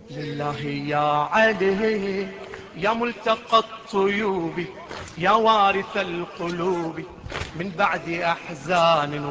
لله يا علي يا ملتقى الطيوب، يا وارث القلوب من بعد أحزان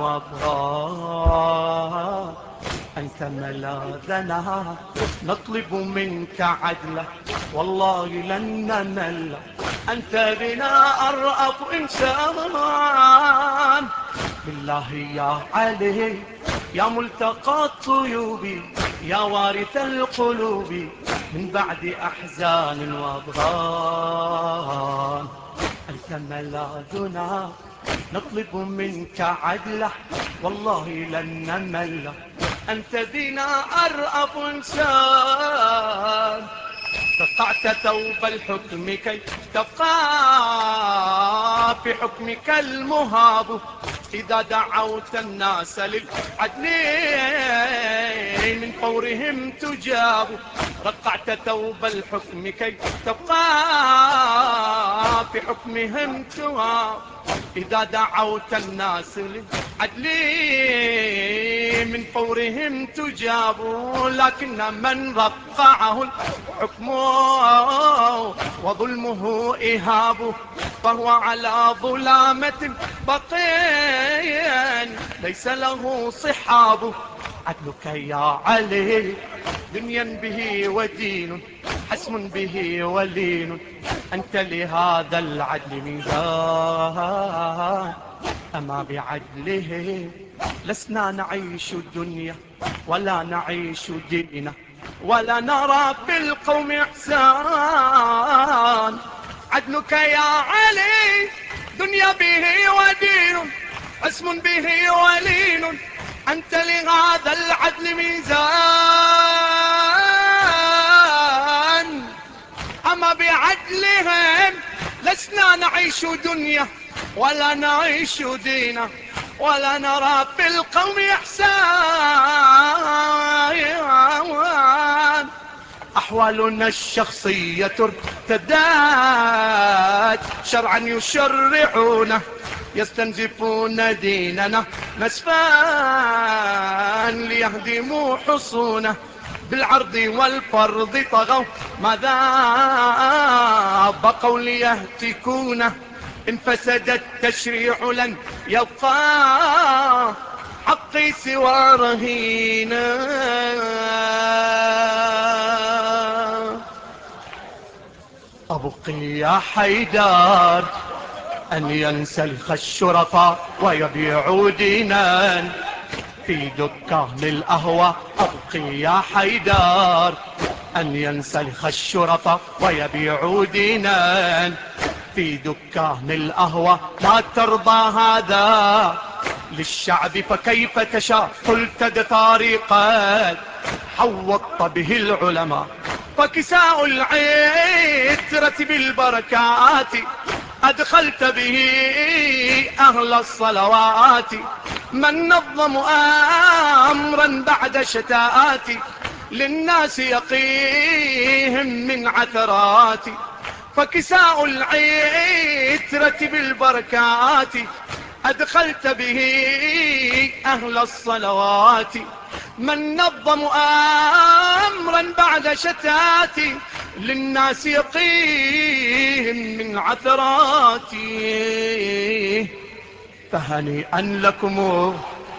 وأضغان. أنت ملاذنا نطلب منك عدلا، والله لن نمل، أنت بنا أرأف إنسان. بالله يا علي يا ملتقى الطيوب، يا وارث القلوب من بعد أحزان وأضغان. أنت ملاذنا نطلب منك عدله، والله لن نمل، أنت بنا أرأف إنسان. قطعت ثوب الحكم كي تبقى في حكمك المهاب، إذا دعوت الناس للعدل من فورهم تجاب. رقعت ثوب الحكم كي تبقى في حكمهم تهاب، إذا دعوت الناس للعدل من فورهم تجاب. لكن من رقعه الحكم وظلمه إهاب، فهو على ظلامة بقين ليس له صحاب. عدلك يا علي دنيا به ودين، حسم به ولين، أنت لهذا العدل ميزان. أما بعدله لسنا نعيش الدنيا ولا نعيش دينا، ولا نرى في القوم إحسان. عدلك يا علي دنيا به ودين، حسم به ولين، أنت لهذا العدل ميزان. أما بعدلهم لسنا نعيش دنيا ولا نعيش دينا، ولا نرى في القوم إحسان. أحوالنا الشخصية ارتدت شرعا يشرعونه، يستنزفون ديننا نسفا ليهدموا حصونه. بالعرض والفرض طغوا ماذا بقوا ليهتكونه. إن فسد التشريع لن يبقى حقي سوى رهينا. أبقي يا حيدر أن ينسلخ الشرفاء ويبيعوا دينا في دكان الأهوى. أبقي يا حيدر أن ينسلخ الشرفاء ويبيعوا دينا في دكان الأهوى. لا ترضى هذا للشعب فكيف تشاء، قلت بطريقة حوطت به العلماء. فكساء العترة بالبركات أدخلت به أهل الصلوات. من نظم أمرا بعد شتات للناس يقيهم من عثرات. فكساء العترة بالبركات أدخلت به أهل الصلوات. من نظم أمرا بعد شتات للناس يقيهم من عثرات. فهنيئا لكم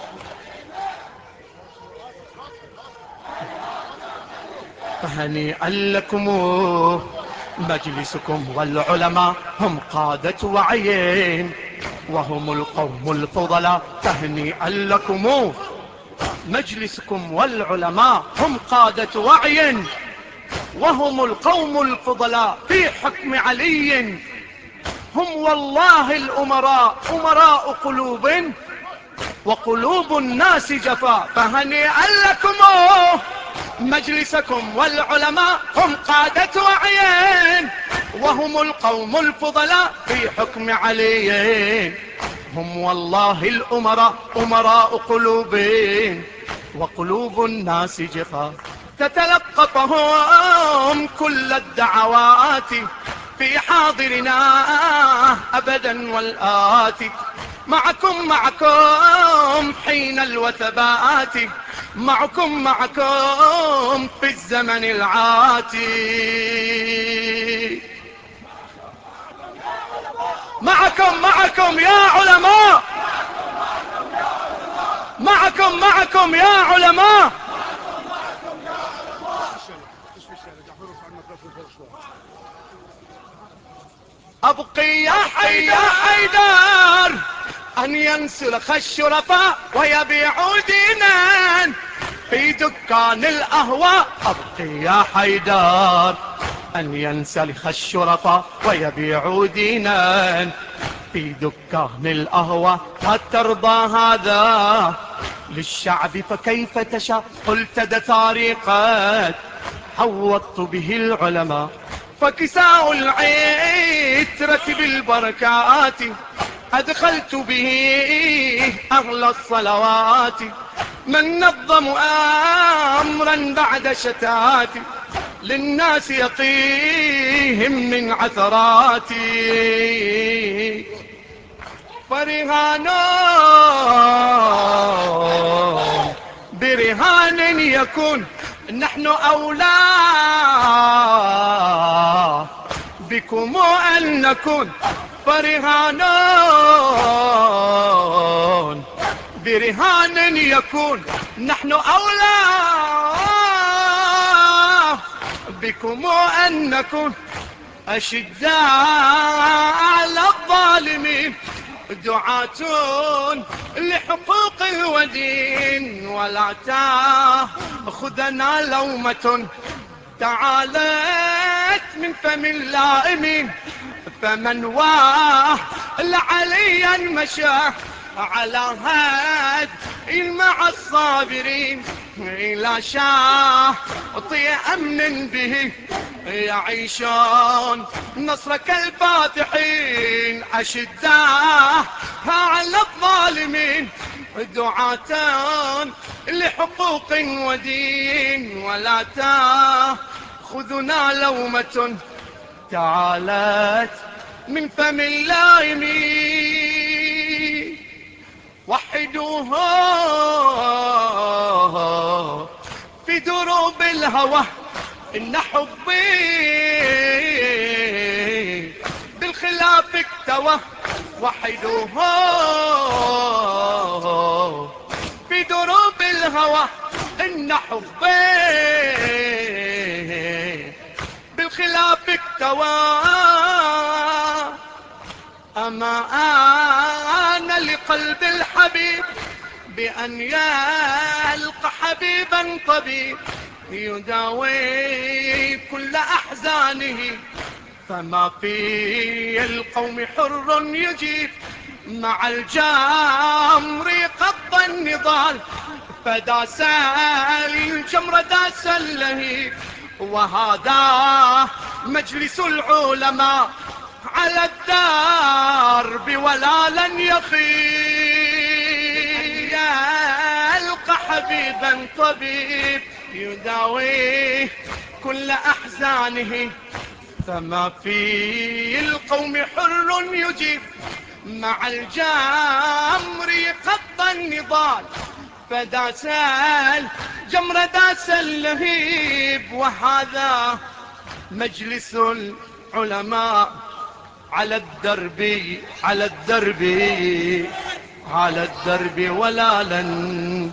فهنيئا لكم مجلسكم، والعلماء هم قادة وعيين وهم القوم الفضلاء. تهنيئا لكم مجلسكم، والعلماء هم قادة وعي وهم القوم الفضلاء في حكم علي. هم والله الأمراء، أمراء قلوب وقلوب الناس جفاء. فهنيئا لكم مجلسكم، والعلماء هم قادة وعيين وهم القوم الفضلاء في حكم علي. هم والله الأمراء، أمراء قلوب وقلوب الناس جفاء. تتلقفهم كل الدعوات في حاضرنا أبدا والآت. معكم حين الوثبات معكم في الزمن العاتي. معكم يا علماء، معكم يا علماء. أبقي يا حيدر أن ينسلخ الشرفاء ويبيعوا دينا في دكان الأهواء. أبقي يا حيدر أن ينسلخ الشرفاء ويبيعوا دينا في دكان الأهواء. قد ترضى هذا للشعب فكيف تشاء. قلت دثاري قد حوضت به العلماء، فكساء العترة بالبركات أدخلت به أهل الصلوات. من نظم أمرا بعد شتات للناس يقيهم من عثراتي. فرهان برهان يكون نحن أولى بكم أن نكون. فرهان برهان يكون نحن أولى بكم أن نكون. أشداء على الظالمين دعاة لحقوق ودين، ولا تأخذنا لومة تعالت من فم اللائمين. فمن واه عليا مشى على هدي مع الصابرين، إلى شاطئ أمن به يعيشون نصرك الفاتحين. أشداء على الظالمين دعاة لحقوق ودين، ولا تأخذنا لومة تعالت من فم اللائمين. وحدوه في دروب الهوى إن حبي بالخلاف اكتوى. وحدوه في دروب الهوى إن حبي بالخلاف اكتوى. أما آن لقلب الحبيب بأن يلقى حبيبا طبيب يداوي كل أحزانه. فما في القوم حر يجيب مع الجمر قض النضال. فداس الجمر داس اللهيب، وهذا مجلس العلماء على الدرب ولا لن يخيب. يلقى حبيبا طبيب يداوي كل أحزانه. فما في القوم حر يجيب مع الجمر قض النضال. فداس الجمر داس اللهيب، وهذا مجلس العلماء على الدرب على الدرب على الدرب ولا لن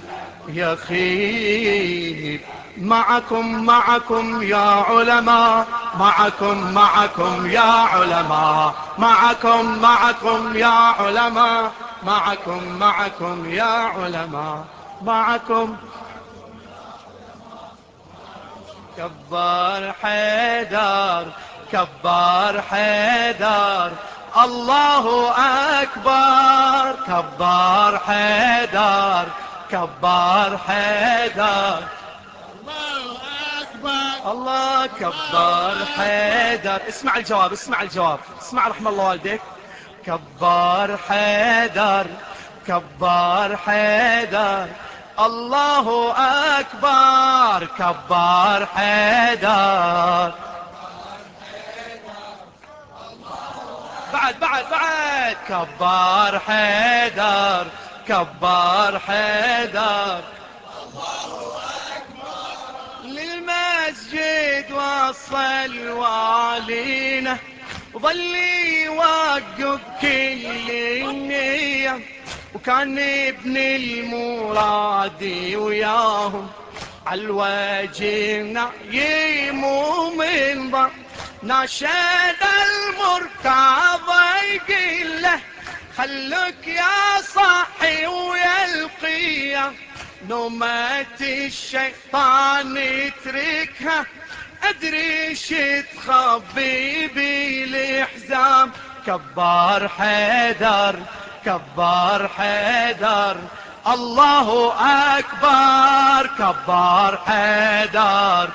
يخيب. معكم يا علماء، معكم يا علماء، معكم يا علماء، معكم يا علماء، معكم. كبر حيدر كبر حيدر الله أكبر. كبر حيدر كبر حيدر الله كبر حيدر. اسمع الجواب، اسمع الجواب، اسمع رحم الله والديك. كبر حيدر كبر حيدر الله أكبر. كبر حيدر بعد كبر حيدر كبر حيدر الله واصل والينا ظل يوقف كل النية وكان ابن المرادي وياهم عالوجه نايم ومن ضر ناشد المرتضى يقول له خلك يا صاحي ويا القيا نومة الشيطان اتركها ادري شي تخبي بالاحزام كبار حيدر كبار حيدر الله اكبر كبار حيدر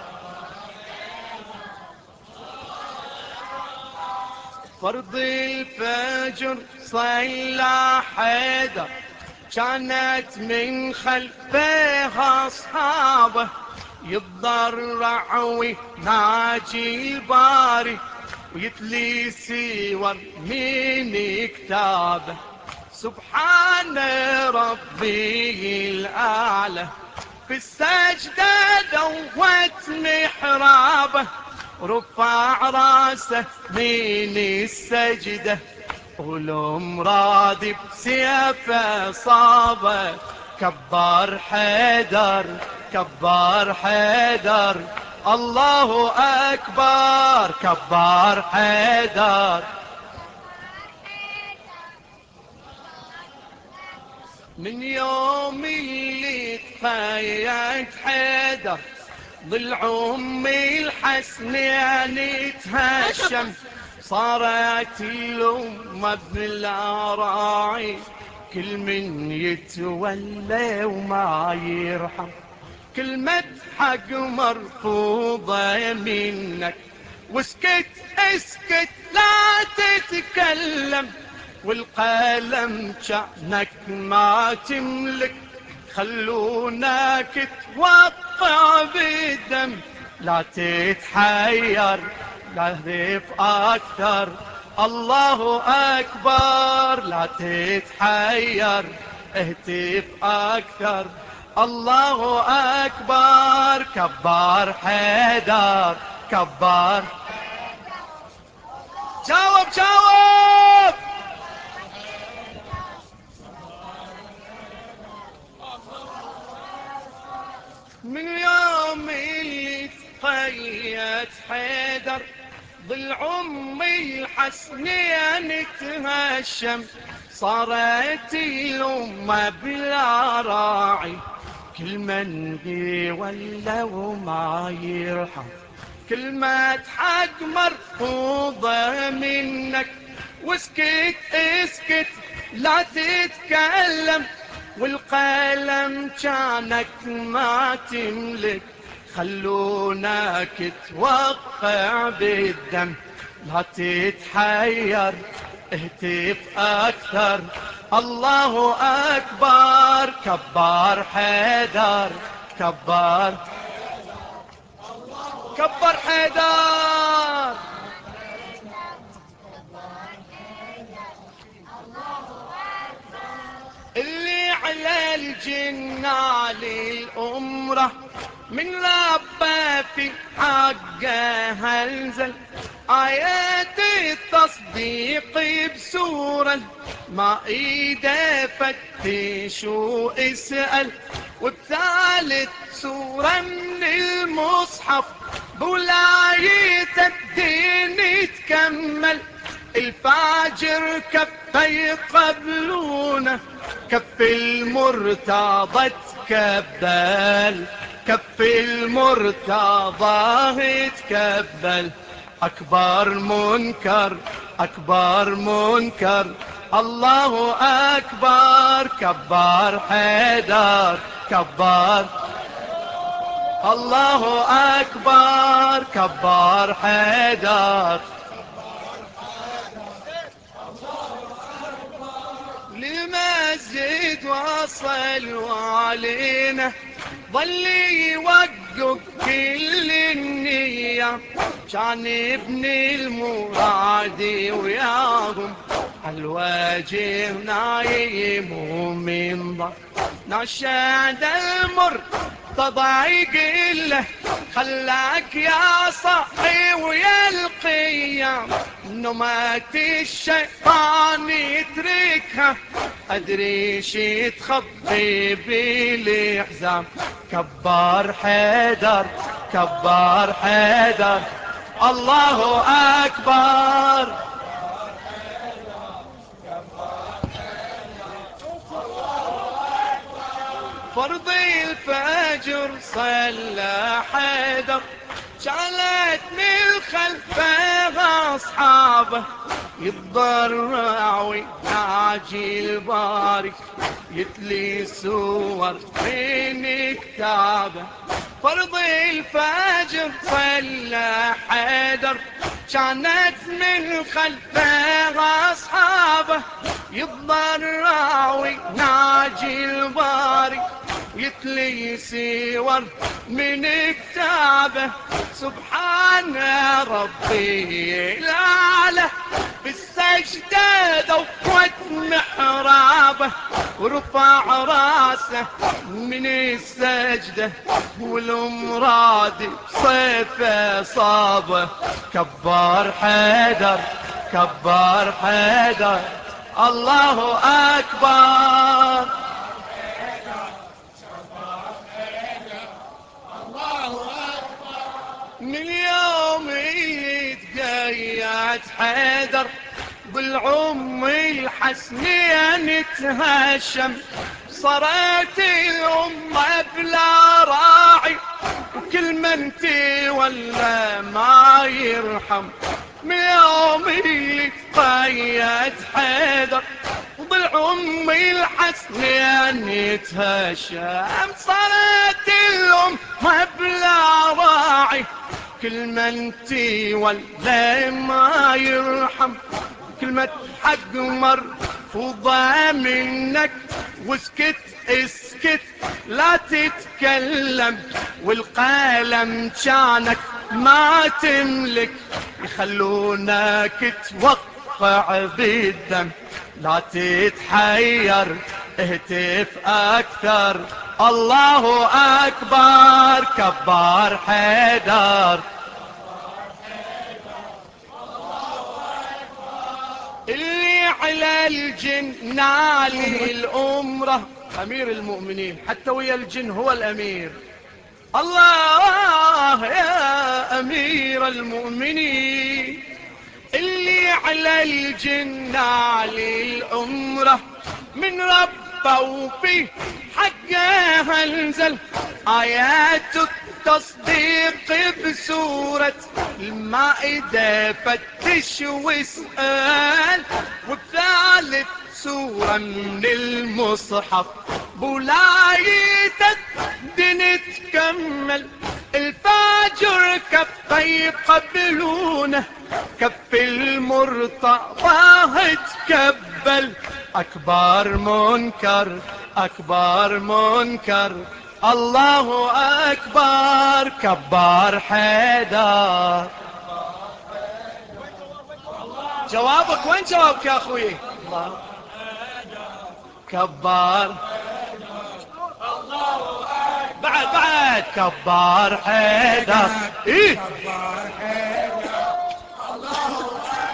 فرض الفجر صلى حيدر كانت من خلفها اصحابه يتضرع ويناجي الباري ويتلي سور من كتابه سبحان ربي الأعلى في السجدة دوت محرابه رفع راسه من السجدة والمراد بسيفه صابه كبار حيدر كبار حيدر الله أكبر كبار حيدر من يوم اللي تخيت حيدر ضلع أمي الحسنين تهشم صارت الأمة بالأراعي كل من يتولى وما يرحم كلمة حق مرفوضة منك واسكت اسكت لا تتكلم والقلم شأنك ما تملك خلونك توقع بالدم لا تتحير لا تهرف أكثر الله أكبر لا تتحير اهتف أكثر الله أكبر كبار حيدر كبار جاوب جاوب من يوم اللي تقيت حيدر ضلع أمي الحسنين تهشم صارت الأمة بلا راعي كل من ولا وما يرحم كلمة حق مرفوضة منك واسكت اسكت لا تتكلم والقلم كانك ما تملك خلونك توقع بالدم لا تتحير اهتف أكثر الله أكبر كبار حيدر كبار كبر حيدر اللي على الجنة للأمرة من ربه في حقه هنزل آيات التصديق بسورة ما ايده فتش واسأل وبثالث سورة من المصحف بولاية الدين تكمل الفاجر كفه يقبلونه كف المرتضى تكبل كف المرتضى تكبل أكبر منكر أكبر منكر الله أكبر كبار حيدر كبار الله أكبر كبار حيدر للمسجد وصل وعلينا ظل يوقف كل النية كان ابن المرادي وياهم الوجه نايم ومن ضر نشاد المر تضايق له خلاك يا صاحي ويا القيام نمات الشيطان يتركها أدري شي تخبي بالحزام كبار حيدر كبار حيدر الله أكبر فرض الفجر صلى حيدر شالت من خلفه أصحابه يتضرع ويناجي الباري يتلي سور من كتابه فرض الفجر صلى حيدر كانت من خلفه أصحابه يتضرع ويناجي الباري يتلي سور من كتابه سبحان ربي الأعلى بالسجدة ذوقت محرابه ورفع راسه من السجدة والمراد صيفه صابه كبار حيدر كبار حيدر الله أكبر من يوم يتقيد حيدر بالعم الحسنين تهشم صارت الأمة بلا راعي وكل من ولا ما يرحم من يوم يتقيد حيدر بالعم الحسنين تهشم صارت الأمة بلا راعي كل من ولا ما يرحم كلمة حق مرفوضة منك واسكت اسكت لا تتكلم والقلم كانك ما تملك يخلونك توقع بالدم لا تتحير اهتف اكثر الله اكبر كبار حيدر اللي على الجن نالي الأمرة أمير المؤمنين حتى ويا الجن هو الأمير الله يا أمير المؤمنين اللي على الجن نالي الأمرة من ربه وفيه حقها انزل آيات التصديق بسورة المائدة فتش واسأل وبثالث سورة من المصحف بولايتك دين تكمل الفاجر كفه يقبلونه كف المرتضى تكبل أكبر منكر أكبر منكر الله أكبر كبار حيدر جوابك وين جوابك يا أخوي الله كبار بعد كبار حيدر إيه كبار حيدر الله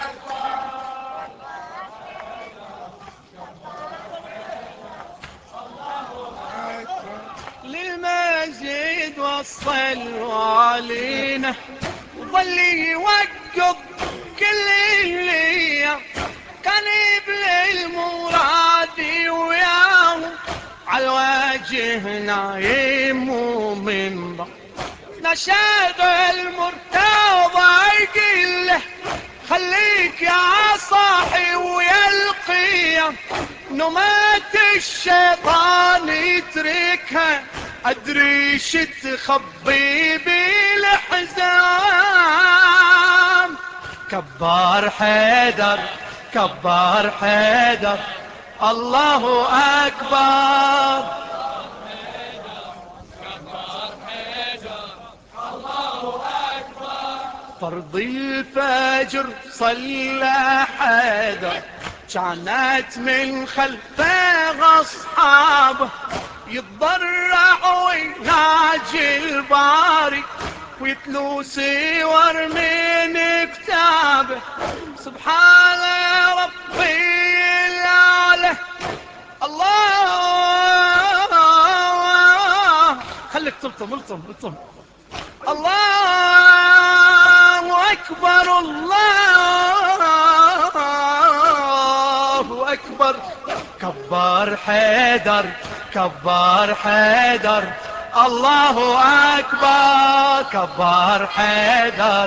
للمسجد وصلوا علينا وظل يوقف كل اللي كان يبلي المراد وياه على وجهنا يمو من ضغط نشاد المرتضى يقول له خليك يا صاحي ويا القيام نمات الشيطان يتركها أدري شو تخبي بالحزام كبار حيدر كبار حيدر الله أكبر فرض الفجر صلى حيدر كانت من خلفه أصحابه يتضرع ويناجي الباري ويتلو سور من كتابه. سبحان ربي الأعلى. الله خليك الطم. الله أكبر الله أكبر. كبر حيدر كبر حيدر. الله أكبر كبر حيدر.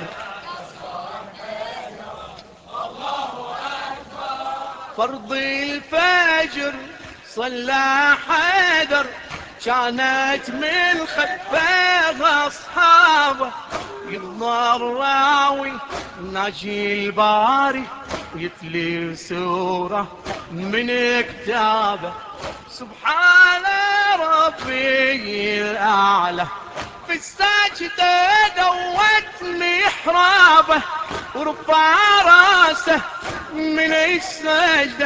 فرض الفجر صلى حيدر، كانت من خلفه أصحابه يقضى الراوي ناجي الباري ويتلي سورة من كتابه. سبحان ربي الأعلى. في الساجدة دوت محرابه ورفع راسه من السجدة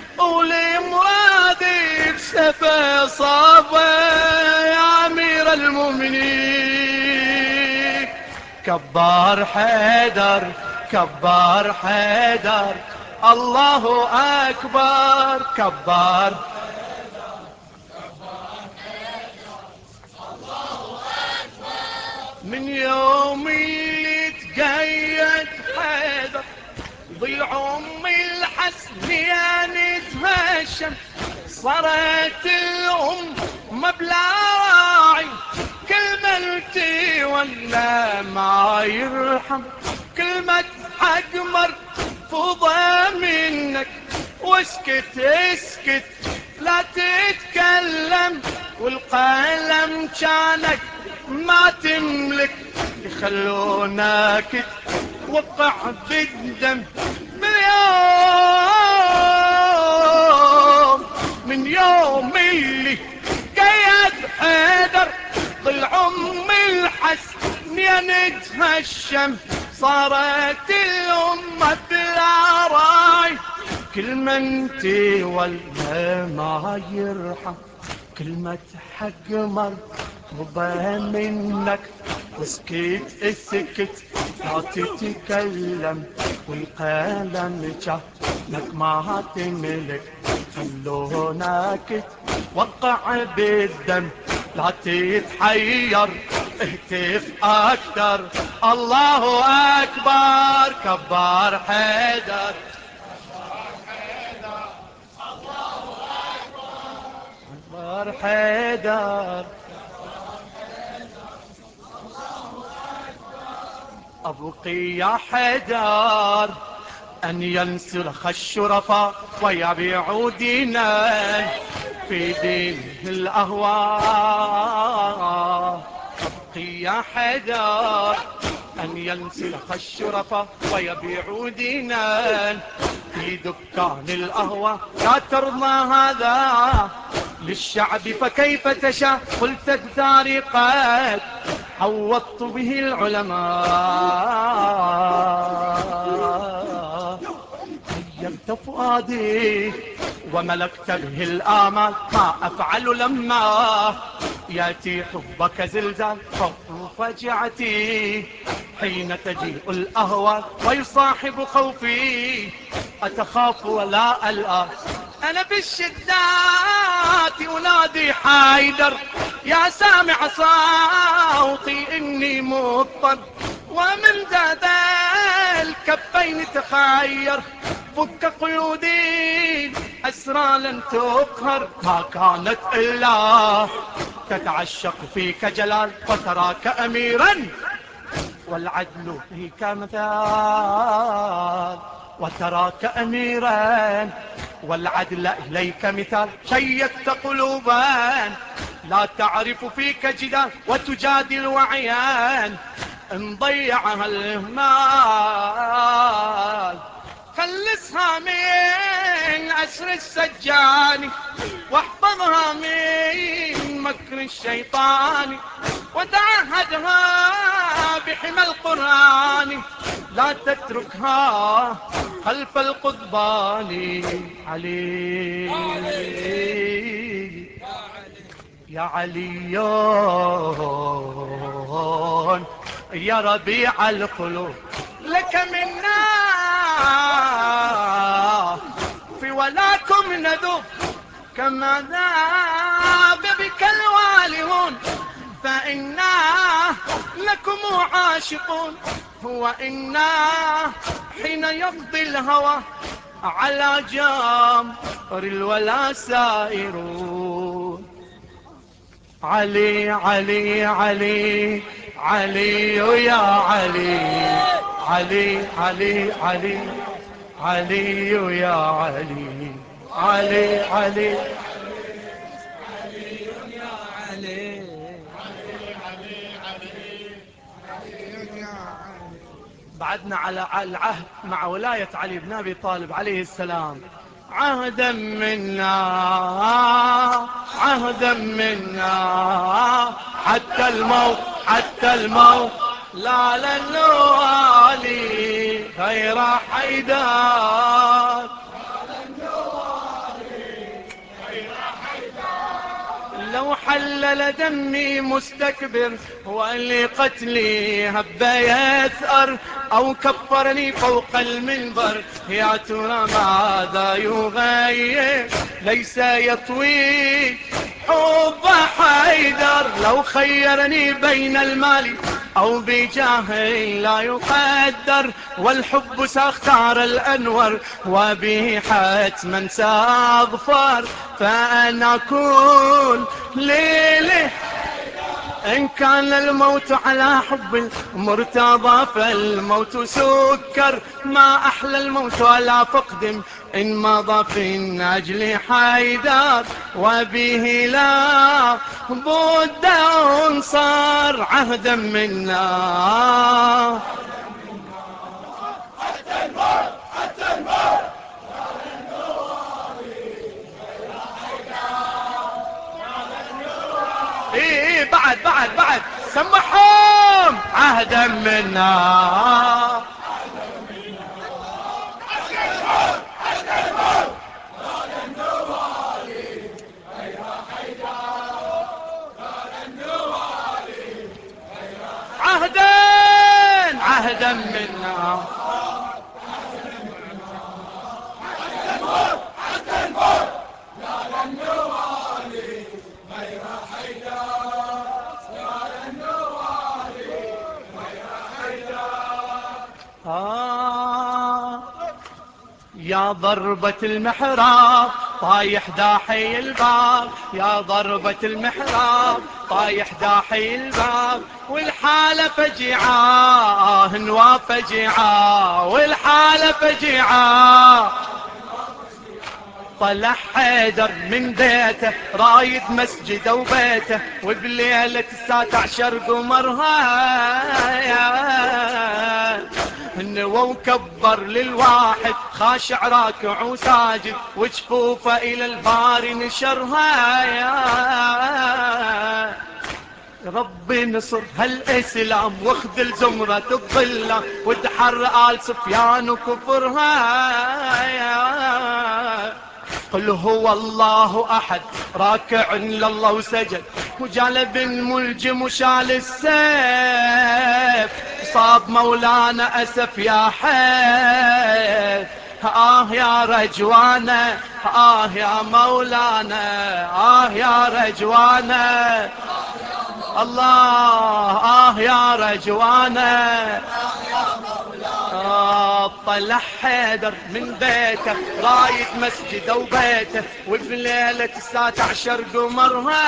ولمرادي بسفه صابه. يا أمير المؤمنين كبر حيدر كبر حيدر. الله أكبر كبر. من يوم اللي تقيد حيدر ضلع أم الحسنيان تهشم. صارت الأم بلا راعي كلمتي ولا ما يرحم. كلمة حق مرفوضة منك واسكت اسكت لا تتكلم. والقلم كانك ما تملك يخلونك توقع بالدم. من يوم اللي قيد حيدر ضلع أم الحسنين تهشم. صارت الأمة بلا راي كلمة انتي ولا ما يرحم. كلمة حق مرضى منك واسكت اسكت لا تتكلم. والقلم جانك ما تملك خلونك توقع بالدم. لا تتحير اهتف اكثر. الله اكبر كبر حيدر. كبر حيدر. أبقي يا حيدر أن ينسلخ الشرفاء ويبيعوا دينا في دين الأهواء. أبقي يا حيدر أن ينسلخ الشرفاء ويبيعوا دينا في دكان الأهواء. لا ترضى هذا للشعب فكيف تشاء. قلت الدار قد عوضت به العلماء. غيرت فؤادي وملكت به الآمال. ما أفعل لما يأتي حبك زلزال. خوف فجعتي حين تجيء الأهوال ويصاحب خوفي. أتخاف ولا ألأ أنا بالشدات أنادي حيدر. يا سامع صوتي إني مضطر ومن ذا الكفين تخير. فك قيودي أسرى لن تقهر. ما كانت إلا تتعشق فيك جلال وتراك أميرا والعدل فيك مثال. وتراك أميرا والعدل إليك مثال. شيدت قلوبا لا تعرف فيك جدال وتجادل وعيان ان ضيعها المال. خلصها من أسر السجان واحفظها من مكر الشيطان. وتعهدها بحمى القرآن لا تتركها خلف القضبان. علي يا علي يا ربيع القلوب لك منا في ولاكم ندوب كما ذاب بك الوالهون فإنا لكم عاشقون وإنا حين يفضي الهوى على جمر الولا سائرون علي علي علي علي يا علي علي علي علي علي يا علي علي علي بعدنا على العهد مع ولاية علي بن أبي طالب عليه السلام. عهدا منا عهدا منا حتى الموت حتى الموت لا لن نوالي غير حيدر لو حلل دمي مستكبر ولقتلي هب يثأر أو كفرني فوق المنبر يا ترى ماذا يغير ليس يطوي حب حيدر لو خيرني بين المال أو بجاه لا يقدر والحب ساختار الأنور وبه حتما سأظفر فأنا كل ليلة إن كان الموت على حب المرتضى فالموت سكر ما أحلى الموت ولا فقد إن مضى في أجل حيدر وبه لا بد أنصر عهدا منا حتى الموت حتى الموت إيه بعد سمحهم عهدا منا عهدا منا يا ضربة المحراب طايح داحي الباب يا ضربة المحراب طايح داحي الباب والحالة فجعة هنوا فجعة والحالة فجعة طلع حيدر من بيته رايد مسجده وبيته وبليلة 19 قمرها النوى وكبر للواحد خاشع راكع وساجد وجفوفه إلى الباري نشرها يا ربي نصر هالإسلام واخذل زمرة الظلة ودحر آل سفيان وكفرها يا قل هو الله أحد راكع لله وسجد وجلب الملجم وشال السيف صاب مولانا أسف يا حيف يا رجوانا يا مولانا يا رجوانا الله يا رجوانا طلع حيدر من بيته رايد مسجده وبيته وبليلة 19 قمرها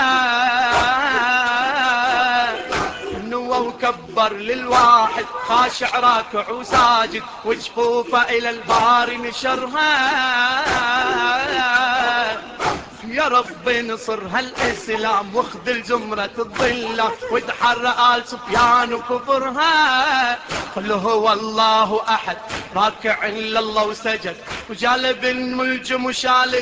نوى وكبر للواحد خاشع راكع وساجد وجفوفه إلى الباري نشرها يا رب نصر هالإسلام واخذل زمرة الظلة وادحر آل سفيان وكفرها قل هو الله أحد راكع لله وسجد وجالب الملجم وشال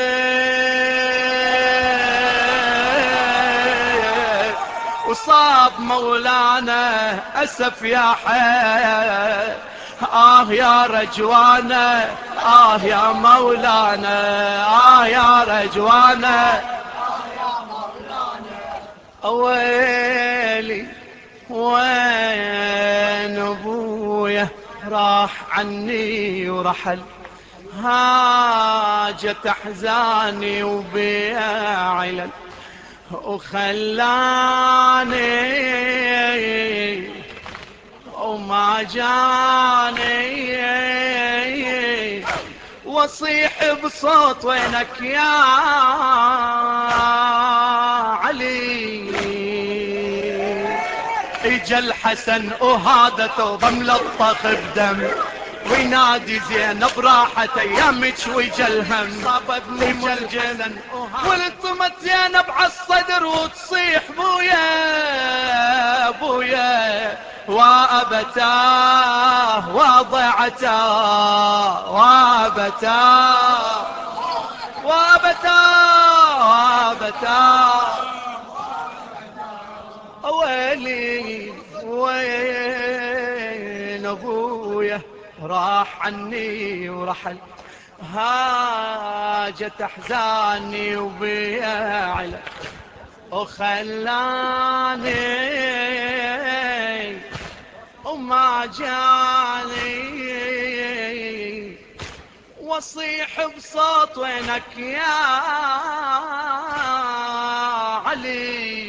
السيف وصاب مولانا أسف يا حي يا رجوانا يا مولانا يا رجوانا ويلي وين ابويا راح عني ورحل، هاجت احزاني وبيا علل، وخلاني وما جاني واصيح بصوت وينك يا علي. اجا الحسن وهادته ضملطخ بدم، وينادي زينب راحت ايامك وجا الهم، صابتني ملجلا والطمت زينب عالصدر وتصيح بويا بويا وابتاه وضعتاه وابتاه وابتاه ويلي وين ابويا راح عني ورحل، هاجت احزاني وبيا على، وخلاني وما جاني واصيح بصوت وينك يا علي.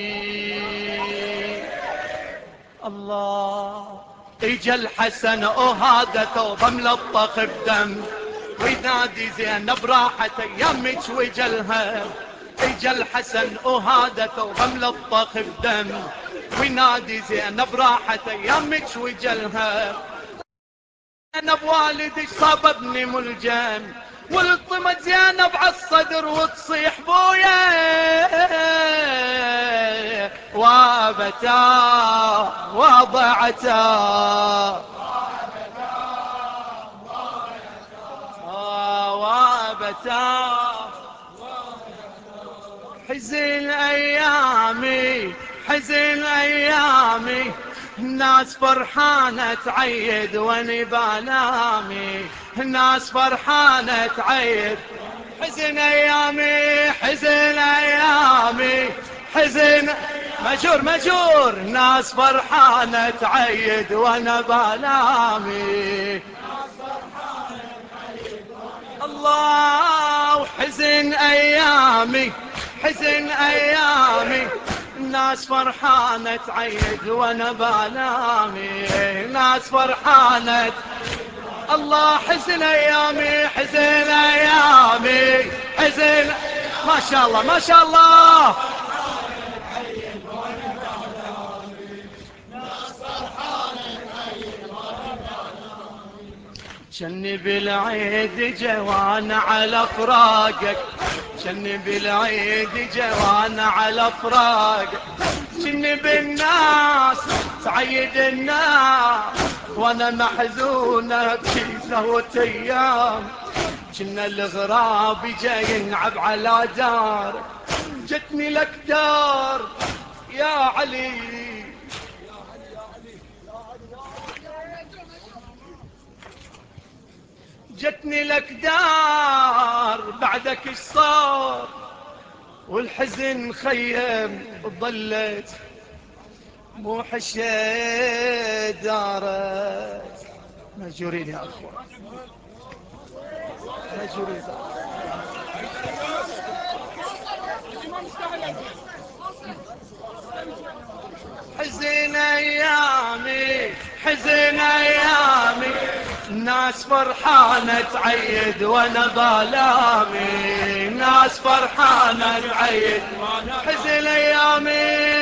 الله اجا الحسن وهادته ضملطخ بدم، وينادي زينب راحت ايامك وجا الهم. اجا الحسن وهادته ضملطخ بدم، وينادي زينب راحت ايامك وجا الهم. انا بوالدي صاببني ملجم، والطمت زينب عالصدر وتصيح بويا وابتاه وضعتاه وابتاه. حزن ايامي حزن ايامي، الناس فرحانة تعيد واني بانامي، الناس فرحانة تعيد. حزن ايامي حزن ايامي حزن مجور مجور، الناس فرحانة تعيد وانا بانامي. الله وحزن ايامي حزن ايامي، الناس فرحانة تعيد وانا بانامي، الناس فرحانة. الله حزن ايامي حزن ايامي حزن، ما شاء الله ما شاء الله. شني بالعيد جوان على فراقك، شني بالعيد جوان على فراقك، شني بالناس تعيد الناس وانا محزونة بشي سهوة ايام. كنا الغراب جاي ينعب على دار، جتني لك دار يا علي. جتني لك دار بعدك اش صار، والحزن خيم ضلت مو حشيت دارت. مجورين يا اخوان مجورين. حزن ايامي حزن ايامي، الناس فرحانة تعيد وانا بالامي، الناس فرحانة تعيد. حزن ايامي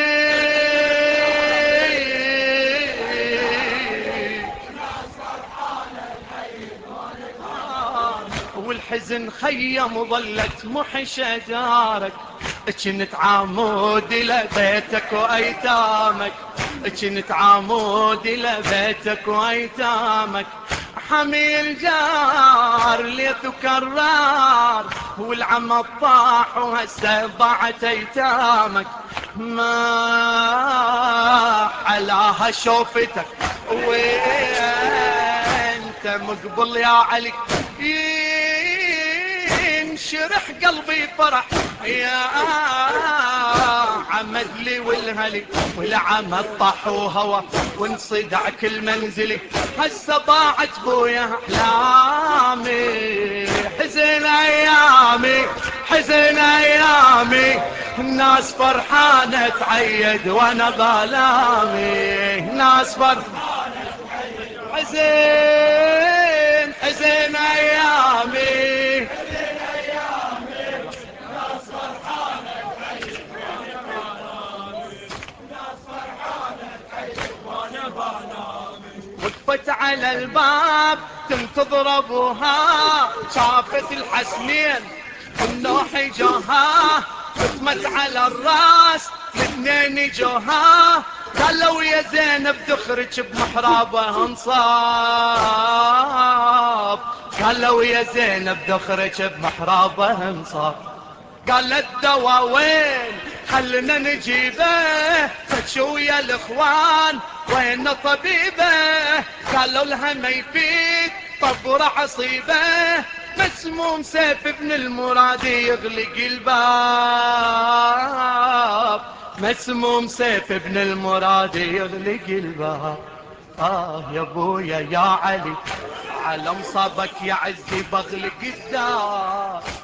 والحزن خيم ظلت محشة دارك، كنت عمود لبيتك وايتامك، كنت عمود لبيتك وايتامك. حميل جار ليث كرار، والعم الطاح وهسه ضاعت ايتامك. ما علاها شوفتك وانت مقبل يا علي، ينشرح قلبي فرح يا عمد لي والهلي والعمد طح وهوى وانصدع كل منزلي هسه ضاعت بويا احلامي حزن ايامي حزن ايامي الناس فرحانة تعيد وانا ظلامي الناس فرحانة تعيد حزين حزين ايامي حزين ايامي الناس فرحانة تعيد وانا ظلامي الناس فرحانة تعيد وانا ظلامي وقفت على الباب تنتظر ابوها شافت الحسنين النوح جوها قسمت على الراس الاثنين جوها قالوا يا زينب تخرج بمحرابها انصاب قالوا يا زينب تخرج بمحرابها انصاب قالت دوا وين خلنا نجيبه فتشو يا الاخوان وين طبيبه قالوا لها ما يفيد طبر عصيبه مسموم سيف ابن المراد يغلق الباب مسموم سيف ابن المراد يغلق الباب يا ابويا يا علي على مصابك يا عزي بغلق الدار